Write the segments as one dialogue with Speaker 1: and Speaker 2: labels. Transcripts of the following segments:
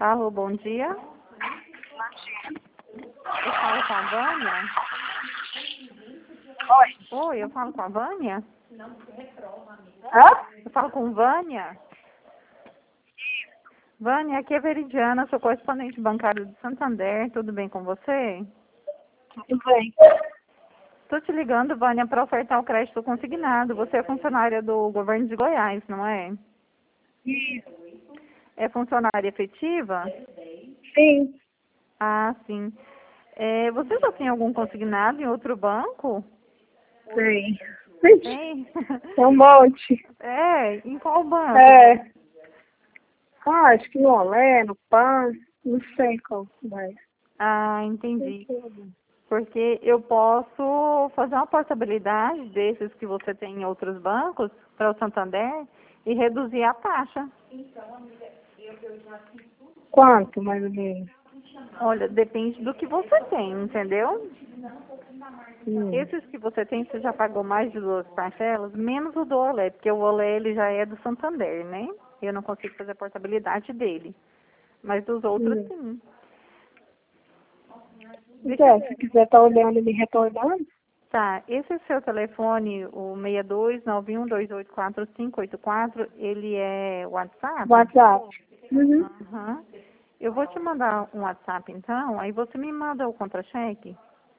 Speaker 1: Alô, bom dia. Eu falo com a Vânia?
Speaker 2: Oi.
Speaker 1: Oi, eu falo com a Vânia?
Speaker 2: Hã?
Speaker 1: Eu falo com Vânia? Vânia, aqui é Veridiana, sou correspondente bancário de Santander. Tudo bem com você?
Speaker 2: Tudo bem.
Speaker 1: Estou te ligando, Vânia, para ofertar o crédito consignado. Você é funcionária do governo de Goiás, não é?
Speaker 2: Isso.
Speaker 1: É funcionária efetiva?
Speaker 2: Sim.
Speaker 1: Ah, sim. Você já tem algum consignado em outro banco?
Speaker 2: Tem. Ixi,
Speaker 1: Tem?
Speaker 2: tem um monte.
Speaker 1: Em qual banco?
Speaker 2: É. Acho que no Olé, no PAN, não sei qual mais.
Speaker 1: Ah, entendi. Porque eu posso fazer uma portabilidade desses que você tem em outros bancos para o Santander e reduzir a taxa.
Speaker 2: Quanto, mais ou menos?
Speaker 1: Olha, depende do que você tem, entendeu?
Speaker 2: Hum.
Speaker 1: Esses que você tem, você já pagou mais de 2 parcelas, menos o do Olé, porque o Olé ele já é do Santander, né? Eu não consigo fazer a portabilidade dele. Mas dos outros,
Speaker 2: Hum.
Speaker 1: sim.
Speaker 2: Então, se quiser estar olhando e me retornando,
Speaker 1: Tá, esse é o seu telefone, o 6291284584, ele é WhatsApp?
Speaker 2: WhatsApp. Uhum.
Speaker 1: Aham. Eu vou te mandar um WhatsApp então, aí você me manda o contra-cheque?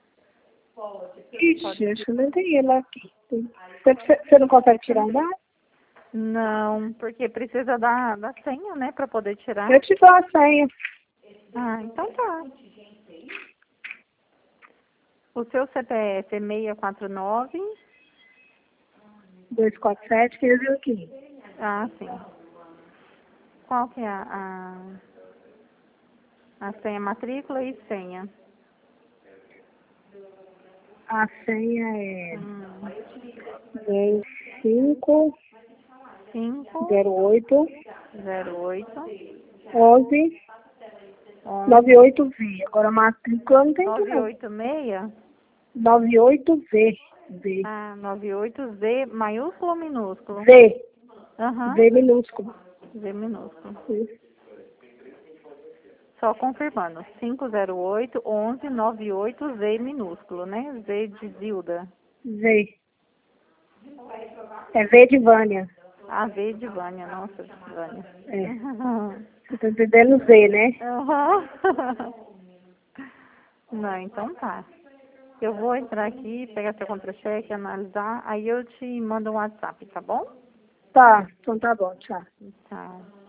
Speaker 2: Ixi, acho que não tem ele aqui. Você não consegue tirar nada?
Speaker 1: Não, porque precisa da senha, né, para poder tirar.
Speaker 2: Eu te dou a senha.
Speaker 1: Ah, então tá. O seu CPF é 649.
Speaker 2: 247, 15.
Speaker 1: Ah, sim. Qual que é a senha, matrícula e senha?
Speaker 2: A senha é
Speaker 1: Hum.
Speaker 2: 5
Speaker 1: 5
Speaker 2: 08
Speaker 1: 08
Speaker 2: 11
Speaker 1: 11
Speaker 2: 98V. Agora a matrícula não tem aqui não.
Speaker 1: 986.
Speaker 2: 98V. V.
Speaker 1: Ah, 98Z, maiúsculo ou minúsculo?
Speaker 2: V.
Speaker 1: Aham,
Speaker 2: V minúsculo.
Speaker 1: Z minúsculo.
Speaker 2: Isso.
Speaker 1: Só confirmando, 508 11 98 Z minúsculo, né? Z de Zilda.
Speaker 2: V. É V de Vânia.
Speaker 1: A V de Vânia, nossa, Vânia.
Speaker 2: É. Você tá entendendo Z, né?
Speaker 1: Aham. Não, então tá. Eu vou entrar aqui, pegar seu contra-cheque, analisar, aí eu te mando um WhatsApp, tá bom?
Speaker 2: Tá. Então tá bom. Tchau.
Speaker 1: Tchau.